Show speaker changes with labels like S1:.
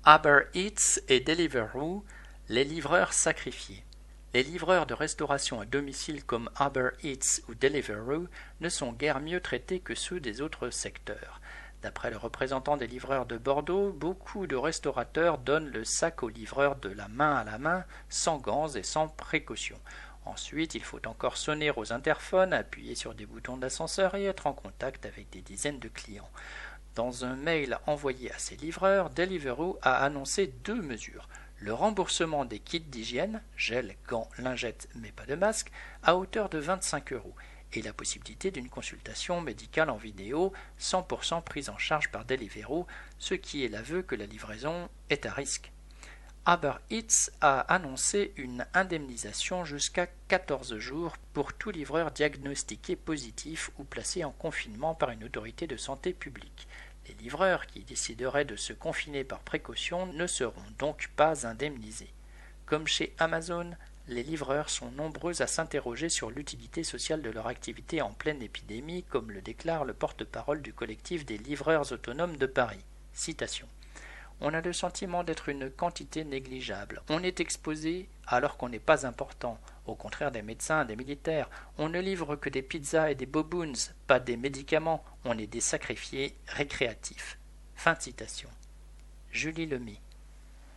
S1: Uber Eats et Deliveroo, les livreurs sacrifiés. Les livreurs de restauration à domicile comme Uber Eats ou Deliveroo ne sont guère mieux traités que ceux des autres secteurs. D'après le représentant des livreurs de Bordeaux, beaucoup de restaurateurs donnent le sac aux livreurs de la main à la main, sans gants et sans précaution. Ensuite, il faut encore sonner aux interphones, appuyer sur des boutons d'ascenseur et être en contact avec des dizaines de clients. Dans un mail envoyé à ses livreurs, Deliveroo a annoncé 2 mesures. Le remboursement des kits d'hygiène, gel, gants, lingettes, mais pas de masque, à hauteur de 25 € et la possibilité d'une consultation médicale en vidéo 100% prise en charge par Deliveroo, ce qui est l'aveu que la livraison est à risque. Uber Eats a annoncé une indemnisation jusqu'à 14 jours pour tout livreur diagnostiqué positif ou placé en confinement par une autorité de santé publique. Les livreurs qui décideraient de se confiner par précaution ne seront donc pas indemnisés. Comme chez Amazon, les livreurs sont nombreux à s'interroger sur l'utilité sociale de leur activité en pleine épidémie, comme le déclare le porte-parole du collectif des livreurs autonomes de Paris. Citation. On a le sentiment d'être une quantité négligeable. On est exposé alors qu'on n'est pas important. Au contraire des médecins, des militaires, on ne livre que des pizzas et des boboons, pas des médicaments. On est des sacrifiés récréatifs. Fin de citation. Julie Lemay.